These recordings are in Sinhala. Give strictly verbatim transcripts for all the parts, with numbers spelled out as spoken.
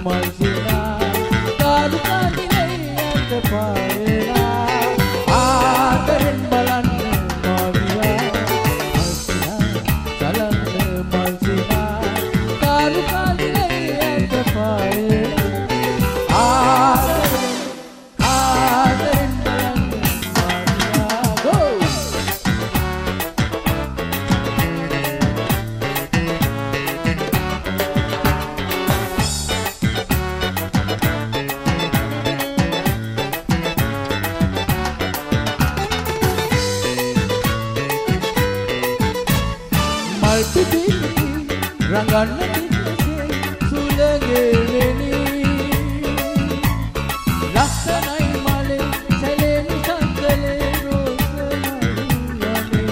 මල්සිනා කාරුකාදිලේ ඇත පායලා ආදරෙන් බලන්න මාදියා මල්සිනා සලන්න මල්සිනා කාරුකාදිලේ ඇත පායලා ආදරෙන් ආදරෙන් බලන්න මාදියා go රඟන්න තින්නේ සුලගෙවෙනි ලස්සනයි මලේ සැලෙනි සංකලේ රෝසමයි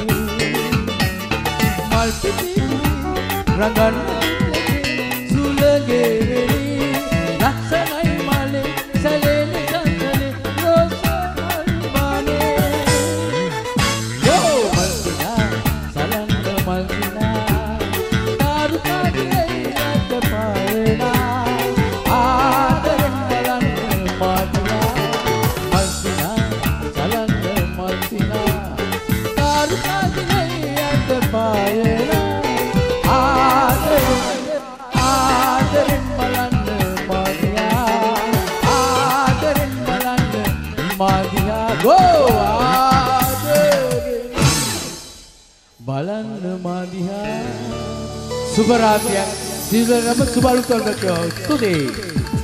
මල් පිපි රඟන්න තින්නේ සුලගෙවෙනි ලස්සනයි මලේ සැලෙනි සංකලේ රෝසමයි යෝ මල්සිනා සලන්න මල්සිනා go බලන්න මාදිහා සුබ රාත්‍රියක් සීලරම සුබ අලුත් වර්ගයක් ස්තුතියි